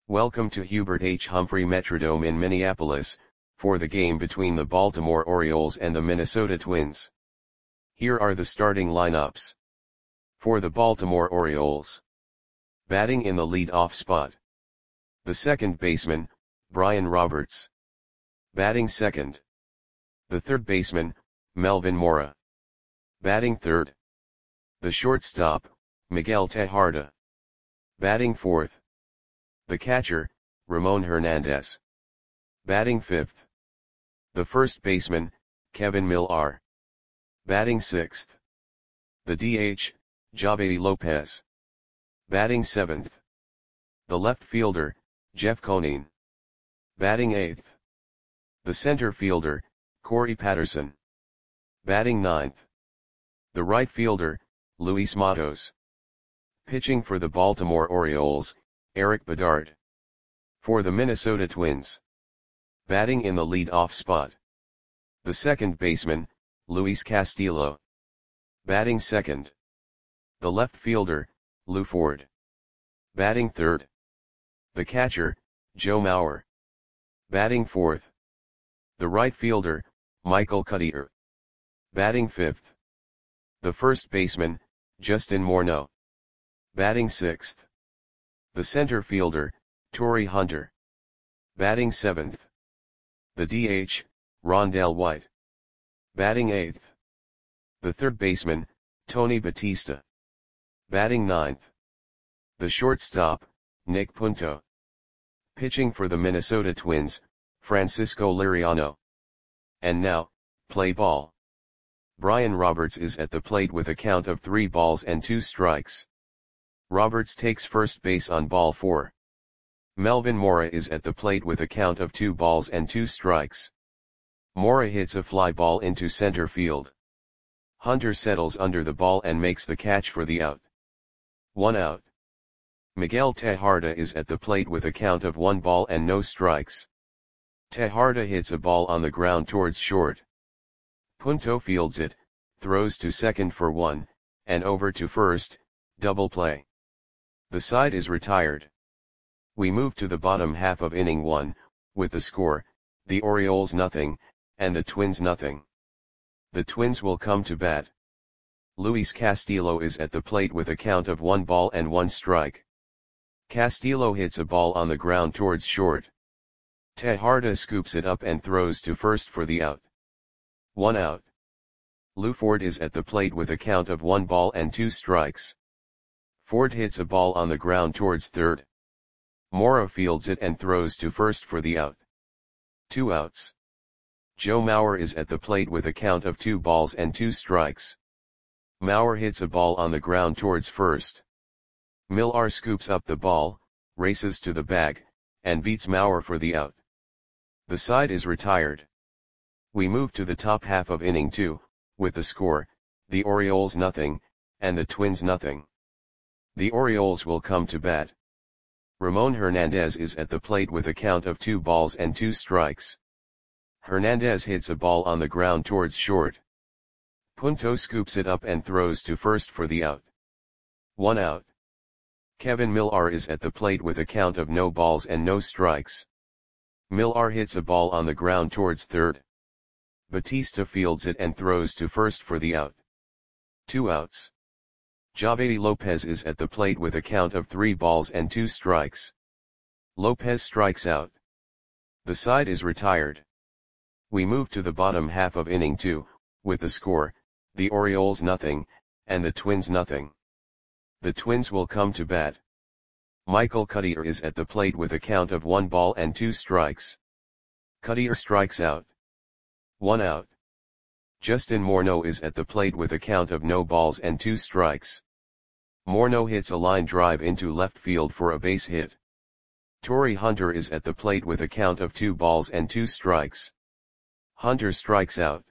Welcome to Hubert H. Humphrey Metrodome in Minneapolis, for the game between the Baltimore Orioles and the Minnesota Twins. Here are the starting lineups. For the Baltimore Orioles. Batting in the lead-off spot. The second baseman, Brian Roberts. Batting second. The third baseman, Melvin Mora. Batting third. The shortstop, Miguel Tejada. Batting fourth. The catcher, Ramon Hernandez. Batting fifth. The first baseman, Kevin Millar. Batting sixth. The DH, Javedi Lopez. Batting seventh. The left fielder, Jeff Conine. Batting eighth. The center fielder, Corey Patterson. Batting ninth. The right fielder, Luis Matos. Pitching for the Baltimore Orioles, Erik Bedard. For the Minnesota Twins. Batting in the lead-off spot. The second baseman, Luis Castillo. Batting second. The left fielder, Lew Ford. Batting third. The catcher, Joe Mauer. Batting fourth. The right fielder, Michael Cuddyer. Batting fifth. The first baseman, Justin Morneau. Batting sixth. The center fielder, Torii Hunter. Batting seventh. The DH, Rondell White. Batting eighth. The third baseman, Tony Batista. Batting ninth. The shortstop, Nick Punto. Pitching for the Minnesota Twins, Francisco Liriano. And now, play ball. Brian Roberts is at the plate with a count of 3 balls and 2 strikes. Roberts takes first base on ball 4. Melvin Mora is at the plate with a count of 2 balls and 2 strikes. Mora hits a fly ball into center field. Hunter settles under the ball and makes the catch for the out. 1 out. Miguel Tejada is at the plate with a count of 1 ball and no strikes. Tejada hits a ball on the ground towards short. Punto fields it, throws to second for 1, and over to first, double play. The side is retired. We move to the bottom half of inning 1, with the score, the Orioles nothing, and the Twins nothing. The Twins will come to bat. Luis Castillo is at the plate with a count of 1 ball and 1 strike. Castillo hits a ball on the ground towards short. Tejada scoops it up and throws to first for the out. 1 out. Lew Ford is at the plate with a count of 1 ball and 2 strikes. Ford hits a ball on the ground towards third. Mora fields it and throws to first for the out. 2 outs. Joe Mauer is at the plate with a count of 2 balls and 2 strikes. Mauer hits a ball on the ground towards first. Millar scoops up the ball, races to the bag, and beats Mauer for the out. The side is retired. We move to the top half of inning 2, with the score, the Orioles nothing, and the Twins nothing. The Orioles will come to bat. Ramon Hernandez is at the plate with a count of 2 balls and 2 strikes. Hernandez hits a ball on the ground towards short. Punto scoops it up and throws to first for the out. 1 out. Kevin Millar is at the plate with a count of no balls and no strikes. Millar hits a ball on the ground towards third. Batista fields it and throws to first for the out. 2 outs. Javedi Lopez is at the plate with a count of 3 balls and 2 strikes. Lopez strikes out. The side is retired. We move to the bottom half of inning 2, with the score, the Orioles nothing, and the Twins nothing. The Twins will come to bat. Michael Cuddyer is at the plate with a count of 1 ball and 2 strikes. Cuddyer strikes out. 1 out. Justin Morneau is at the plate with a count of no balls and 2 strikes. Morneau hits a line drive into left field for a base hit. Torii Hunter is at the plate with a count of 2 balls and 2 strikes. Hunter strikes out.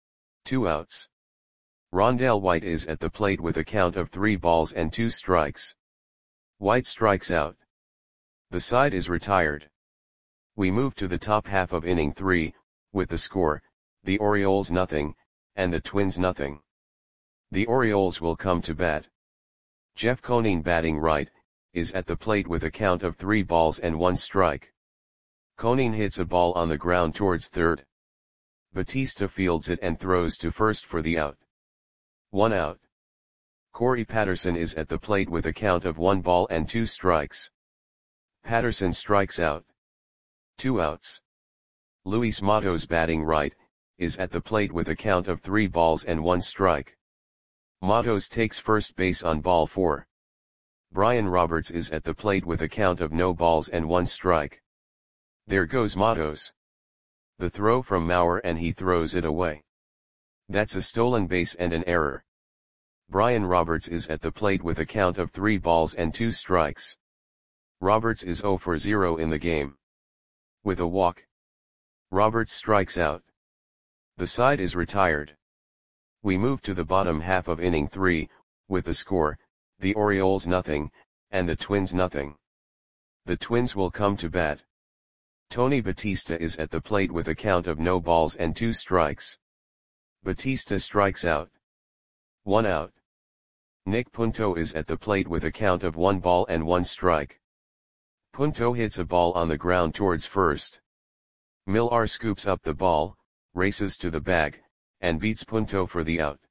2 outs. Rondell White is at the plate with a count of 3 balls and 2 strikes. White strikes out. The side is retired. We move to the top half of inning 3, with the score, the Orioles nothing, and the Twins nothing. The Orioles will come to bat. Jeff Conine batting right, is at the plate with a count of 3 balls and 1 strike. Koning hits a ball on the ground towards third. Batista fields it and throws to first for the out. 1 out. Corey Patterson is at the plate with a count of 1 ball and 2 strikes. Patterson strikes out. 2 outs. Luis Matos batting right, is at the plate with a count of 3 balls and 1 strike. Matos takes first base on ball 4. Brian Roberts is at the plate with a count of no balls and 1 strike. There goes Matos. The throw from Maurer and he throws it away. That's a stolen base and an error. Brian Roberts is at the plate with a count of 3 balls and 2 strikes. Roberts is 0 for 0 in the game. With a walk, Roberts strikes out. The side is retired. We move to the bottom half of inning 3, with the score, the Orioles nothing, and the Twins nothing. The Twins will come to bat. Tony Batista is at the plate with a count of no balls and 2 strikes. Batista strikes out. 1 out. Nick Punto is at the plate with a count of 1 ball and 1 strike. Punto hits a ball on the ground towards first. Millar scoops up the ball, races to the bag, and beats Punto for the out.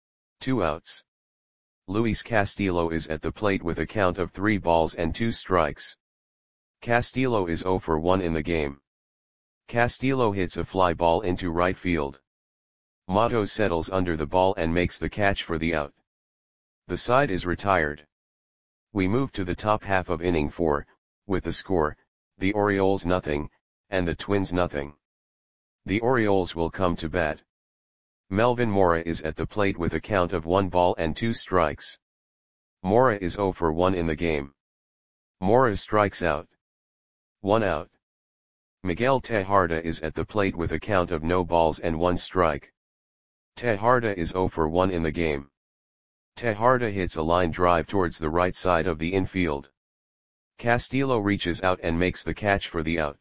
2 outs. Luis Castillo is at the plate with a count of 3 balls and 2 strikes. Castillo is 0 for 1 in the game. Castillo hits a fly ball into right field. Matos settles under the ball and makes the catch for the out. The side is retired. We move to the top half of inning 4, with the score, the Orioles nothing, and the Twins nothing. The Orioles will come to bat. Melvin Mora is at the plate with a count of 1 ball and 2 strikes. Mora is 0 for 1 in the game. Mora strikes out. 1 out. Miguel Tejada is at the plate with a count of no balls and 1 strike. Tejada is 0 for 1 in the game. Tejada hits a line drive towards the right side of the infield. Castillo reaches out and makes the catch for the out.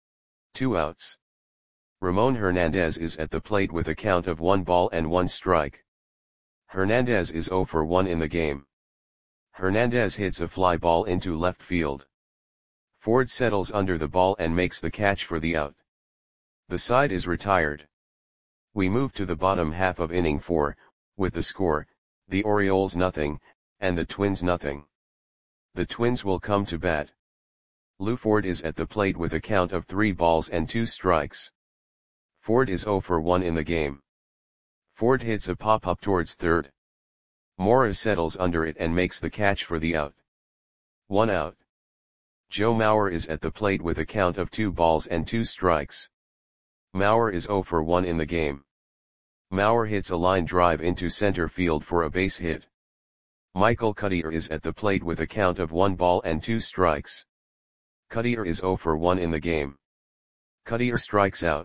2 outs. Ramon Hernandez is at the plate with a count of 1 ball and 1 strike. Hernandez is 0 for 1 in the game. Hernandez hits a fly ball into left field. Ford settles under the ball and makes the catch for the out. The side is retired. We move to the bottom half of inning 4, with the score, the Orioles nothing, and the Twins nothing. The Twins will come to bat. Lou Ford is at the plate with a count of 3 balls and 2 strikes. Ford is 0 for 1 in the game. Ford hits a pop-up towards third. Mora settles under it and makes the catch for the out. 1 out. Joe Mauer is at the plate with a count of 2 balls and 2 strikes. Mauer is 0 for 1 in the game. Mauer hits a line drive into center field for a base hit. Michael Cuddyer is at the plate with a count of 1 ball and 2 strikes. Cuddyer is 0 for 1 in the game. Cuddyer strikes out.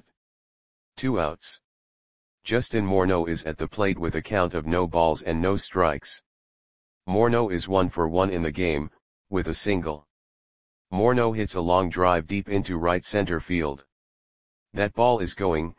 2 outs. Justin Morneau is at the plate with a count of no balls and no strikes. Morneau is 1 for 1 in the game, with a single. Morneau hits a long drive deep into right center field. That ball is going,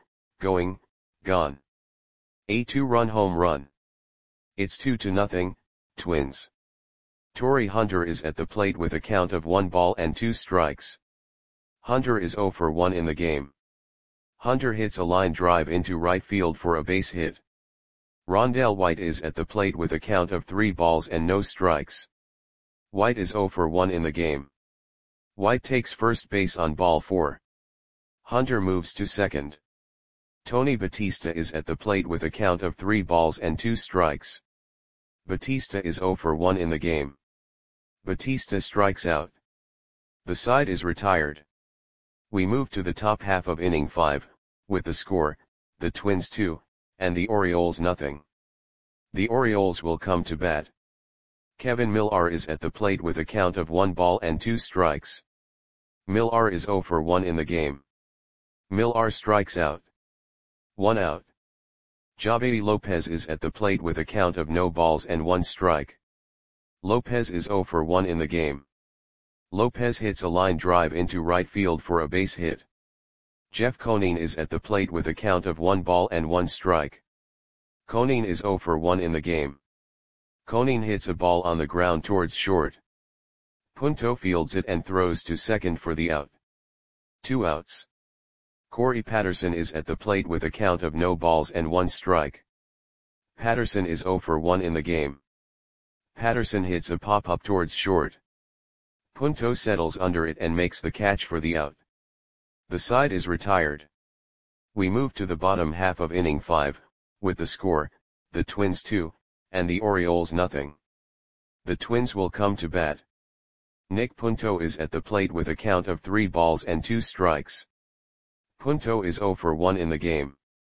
gone. A 2-run home run. It's 2-0, Twins. Torrey Hunter is at the plate with a count of 1 ball and 2 strikes. Hunter is 0 for 1 in the game. Hunter hits a line drive into right field for a base hit. Rondell White is at the plate with a count of 3 balls and no strikes. White is 0 for 1 in the game. White takes first base on ball 4. Hunter moves to second. Tony Batista is at the plate with a count of 3 balls and 2 strikes. Batista is 0 for 1 in the game. Batista strikes out. The side is retired. We move to the top half of inning 5, with the score, the Twins 2, and the Orioles nothing. The Orioles will come to bat. Kevin Millar is at the plate with a count of 1 ball and 2 strikes. Millar is 0 for 1 in the game. Millar strikes out. 1 out. Javier Lopez is at the plate with a count of no balls and 1 strike. Lopez is 0 for 1 in the game. Lopez hits a line drive into right field for a base hit. Jeff Koning is at the plate with a count of 1 ball and 1 strike. Koning is 0 for 1 in the game. Koning hits a ball on the ground towards short. Punto fields it and throws to second for the out. 2 outs. Corey Patterson is at the plate with a count of no balls and 1 strike. Patterson is 0 for 1 in the game. Patterson hits a pop-up towards short. Punto settles under it and makes the catch for the out. The side is retired. We move to the bottom half of inning 5, with the score, the Twins 2, and the Orioles nothing. The Twins will come to bat. Nick Punto is at the plate with a count of 3 balls and 2 strikes. Punto is 0 for 1 in the game.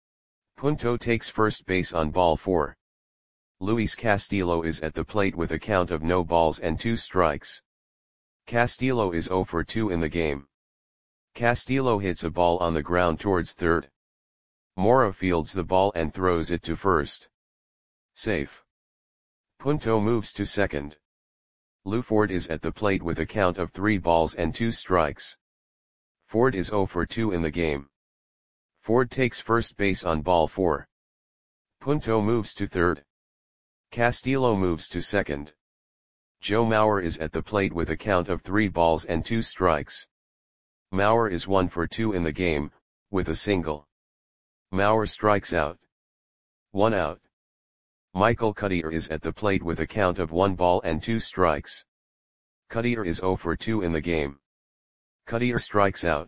Punto takes first base on ball 4. Luis Castillo is at the plate with a count of no balls and 2 strikes. Castillo is 0 for 2 in the game. Castillo hits a ball on the ground towards third. Mora fields the ball and throws it to first. Safe. Punto moves to second. Lou Ford is at the plate with a count of 3 balls and 2 strikes. Ford is 0 for 2 in the game. Ford takes first base on ball 4. Punto moves to third. Castillo moves to second. Joe Mauer is at the plate with a count of 3 balls and 2 strikes. Mauer is 1 for 2 in the game, with a single. Mauer strikes out. 1 out. Michael Cuddyer is at the plate with a count of 1 ball and 2 strikes. Cuddyer is 0 for 2 in the game. Cuddyer strikes out.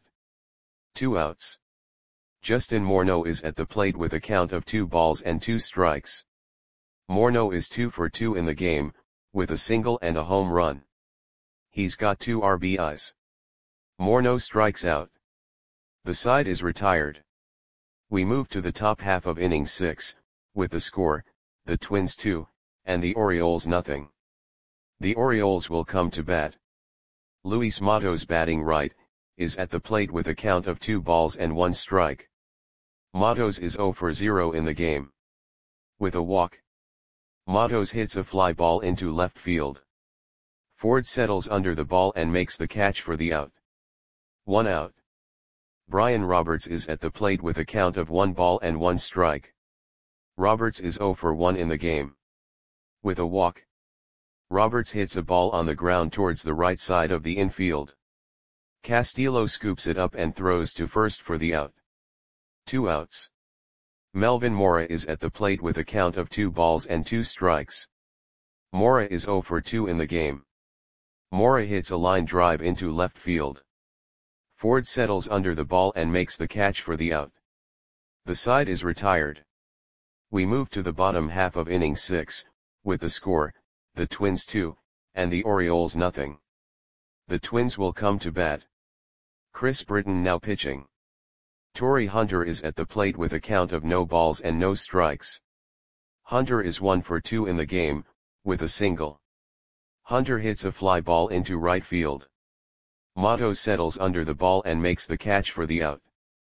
2 outs. Justin Morneau is at the plate with a count of 2 balls and 2 strikes. Morneau is 2 for 2 in the game, with a single and a home run. He's got 2 RBIs. Morneau strikes out. The side is retired. We move to the top half of inning 6, with the score, the Twins 2, and the Orioles nothing. The Orioles will come to bat. Luis Matos batting right, is at the plate with a count of 2 balls and 1 strike. Matos is 0 for 0 in the game. With a walk. Matos hits a fly ball into left field. Ford settles under the ball and makes the catch for the out. 1 out. Brian Roberts is at the plate with a count of 1 ball and 1 strike. Roberts is 0 for 1 in the game. With a walk. Roberts hits a ball on the ground towards the right side of the infield. Castillo scoops it up and throws to first for the out. 2 outs. Melvin Mora is at the plate with a count of 2 balls and 2 strikes. Mora is 0 for 2 in the game. Mora hits a line drive into left field. Ford settles under the ball and makes the catch for the out. The side is retired. We move to the bottom half of inning 6, with the score, the Twins 2, and the Orioles nothing. The Twins will come to bat. Chris Britton now pitching. Torrey Hunter is at the plate with a count of no balls and no strikes. Hunter is 1 for 2 in the game, with a single. Hunter hits a fly ball into right field. Matos settles under the ball and makes the catch for the out.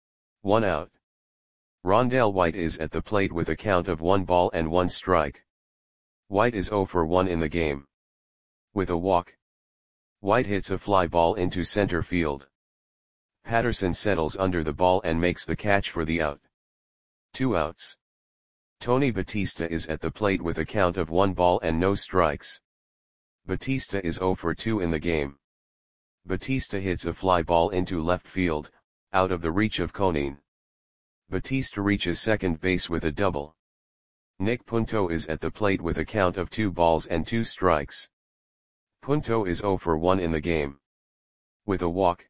1 out. Rondell White is at the plate with a count of 1 ball and 1 strike. White is 0 for 1 in the game. With a walk. White hits a fly ball into center field. Patterson settles under the ball and makes the catch for the out. 2 outs. Tony Batista is at the plate with a count of 1 ball and no strikes. Batista is 0 for 2 in the game. Batista hits a fly ball into left field, out of the reach of Conine. Batista reaches second base with a double. Nick Punto is at the plate with a count of 2 balls and 2 strikes. Punto is 0 for 1 in the game. With a walk.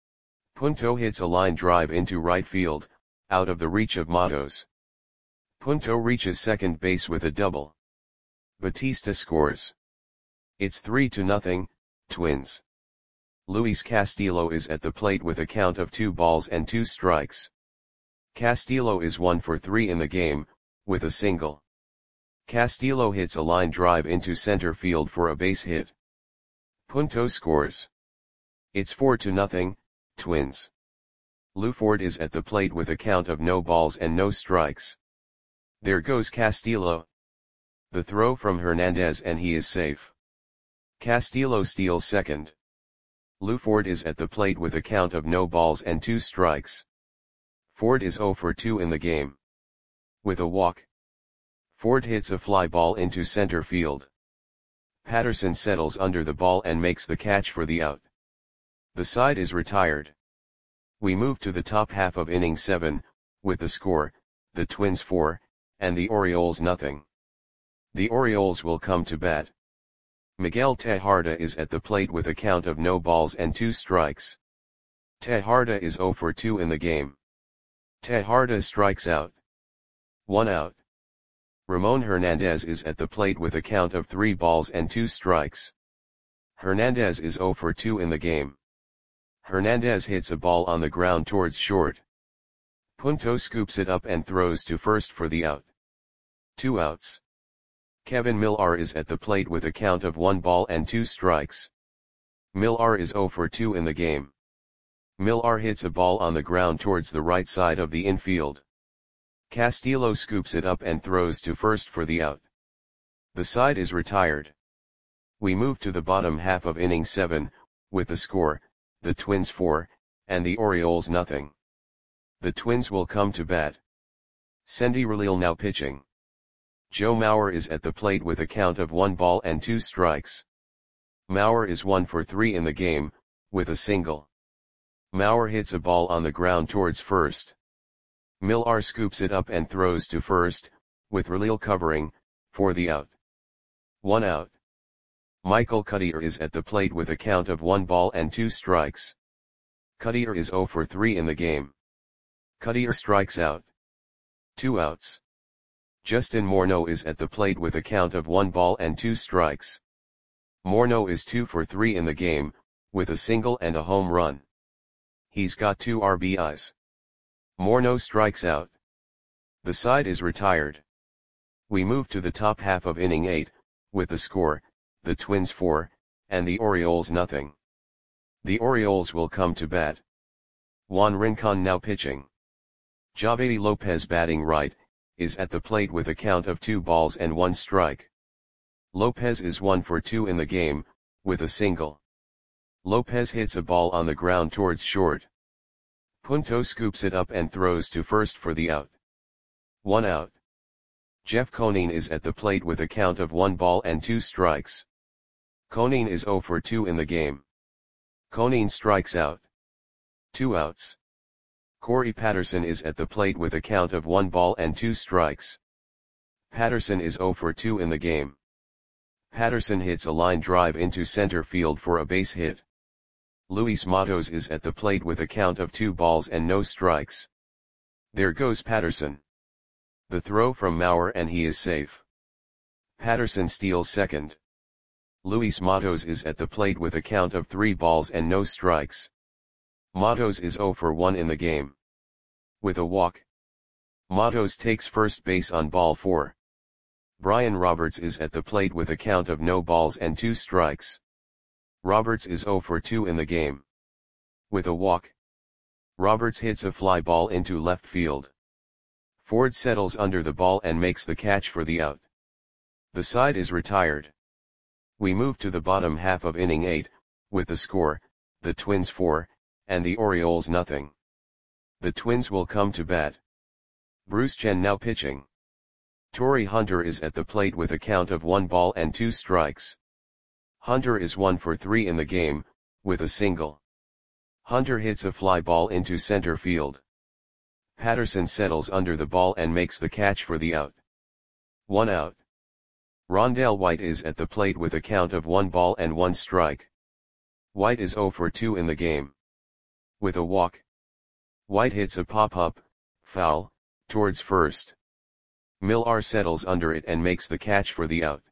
Punto hits a line drive into right field, out of the reach of Matos. Punto reaches second base with a double. Batista scores. It's 3-0, Twins. Luis Castillo is at the plate with a count of 2 balls and 2 strikes. Castillo is 1 for 3 in the game, with a single. Castillo hits a line drive into center field for a base hit. Punto scores. It's 4-0, Twins. Lou Ford is at the plate with a count of no balls and no strikes. There goes Castillo. The throw from Hernandez and he is safe. Castillo steals second. Lou Ford is at the plate with a count of no balls and 2 strikes. Ford is 0 for 2 in the game. With a walk. Ford hits a fly ball into center field. Patterson settles under the ball and makes the catch for the out. The side is retired. We move to the top half of inning 7, with the score, the Twins 4, and the Orioles nothing. The Orioles will come to bat. Miguel Tejada is at the plate with a count of no balls and 2 strikes. Tejada is 0 for 2 in the game. Tejada strikes out. 1 out. Ramon Hernandez is at the plate with a count of 3 balls and 2 strikes. Hernandez is 0 for 2 in the game. Hernandez hits a ball on the ground towards short. Punto scoops it up and throws to first for the out. 2 outs. Kevin Millar is at the plate with a count of 1 ball and 2 strikes. Millar is 0 for 2 in the game. Millar hits a ball on the ground towards the right side of the infield. Castillo scoops it up and throws to first for the out. The side is retired. We move to the bottom half of inning 7, with the score, the Twins 4, and the Orioles nothing. The Twins will come to bat. Sendy Relil now pitching. Joe Mauer is at the plate with a count of 1 ball and 2 strikes. Mauer is 1 for 3 in the game, with a single. Mauer hits a ball on the ground towards first. Millar scoops it up and throws to first, with Relil covering, for the out. 1 out. Michael Cuddyer is at the plate with a count of 1 ball and 2 strikes. Cuddyer is 0 for 3 in the game. Cuddyer strikes out. 2 outs. Justin Morneau is at the plate with a count of 1 ball and 2 strikes. Morneau is 2 for 3 in the game, with a single and a home run. He's got 2 RBIs. Morneau strikes out. The side is retired. We move to the top half of inning 8, with the score, the Twins 4, and the Orioles nothing. The Orioles will come to bat. Juan Rincon now pitching. Javady Lopez batting right, is at the plate with a count of 2 balls and 1 strike. Lopez is 1 for 2 in the game, with a single. Lopez hits a ball on the ground towards short. Punto scoops it up and throws to first for the out. 1 out. Jeff Conine is at the plate with a count of 1 ball and 2 strikes. Conine is 0 for 2 in the game. Conine strikes out. 2 outs. Corey Patterson is at the plate with a count of 1 ball and 2 strikes. Patterson is 0 for 2 in the game. Patterson hits a line drive into center field for a base hit. Luis Matos is at the plate with a count of 2 balls and no strikes. There goes Patterson. The throw from Mauer and he is safe. Patterson steals second. Luis Matos is at the plate with a count of 3 balls and no strikes. Matos is 0 for 1 in the game. With a walk. Matos takes first base on ball 4. Brian Roberts is at the plate with a count of no balls and 2 strikes. Roberts is 0 for 2 in the game. With a walk. Roberts hits a fly ball into left field. Ford settles under the ball and makes the catch for the out. The side is retired. We move to the bottom half of inning 8, with the score, the Twins 4, and the Orioles nothing. The Twins will come to bat. Bruce Chen now pitching. Torrey Hunter is at the plate with a count of 1 ball and 2 strikes. Hunter is 1 for 3 in the game, with a single. Hunter hits a fly ball into center field. Patterson settles under the ball and makes the catch for the out. 1 out. Rondell White is at the plate with a count of 1 ball and 1 strike. White is 0 for 2 in the game. With a walk. White hits a pop-up, foul, towards first. Millar settles under it and makes the catch for the out.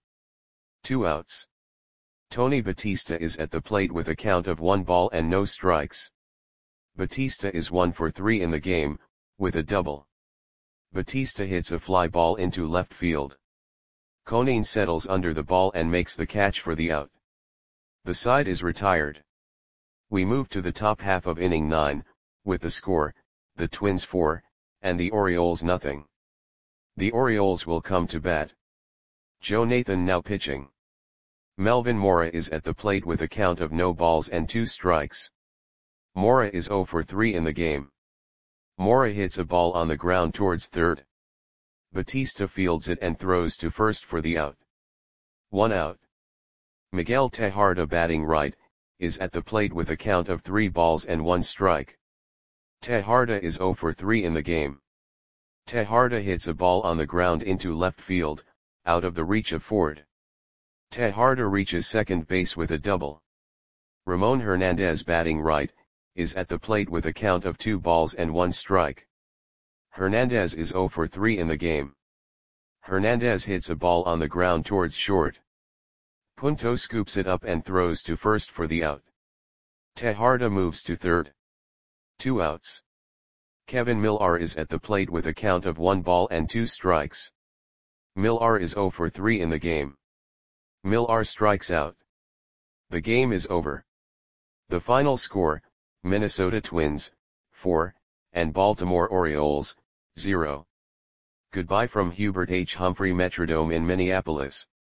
2 outs. Tony Batista is at the plate with a count of 1 ball and no strikes. Batista is 1 for 3 in the game, with a double. Batista hits a fly ball into left field. Conine settles under the ball and makes the catch for the out. The side is retired. We move to the top half of inning 9, with the score, the Twins 4, and the Orioles nothing. The Orioles will come to bat. Joe Nathan now pitching. Melvin Mora is at the plate with a count of no balls and 2 strikes. Mora is 0 for 3 in the game. Mora hits a ball on the ground towards third. Batista fields it and throws to first for the out. 1 out. Miguel Tejada batting right, is at the plate with a count of 3 balls and 1 strike. Tejada is 0 for 3 in the game. Tejada hits a ball on the ground into left field, out of the reach of Ford. Tejada reaches second base with a double. Ramon Hernandez batting right, is at the plate with a count of 2 balls and 1 strike. Hernandez is 0 for 3 in the game. Hernandez hits a ball on the ground towards short. Punto scoops it up and throws to first for the out. Tejada moves to third. 2 outs. Kevin Millar is at the plate with a count of 1 ball and 2 strikes. Millar is 0 for 3 in the game. Millar strikes out. The game is over. The final score, Minnesota Twins, 4, and Baltimore Orioles, 0. Goodbye from Hubert H. Humphrey Metrodome in Minneapolis.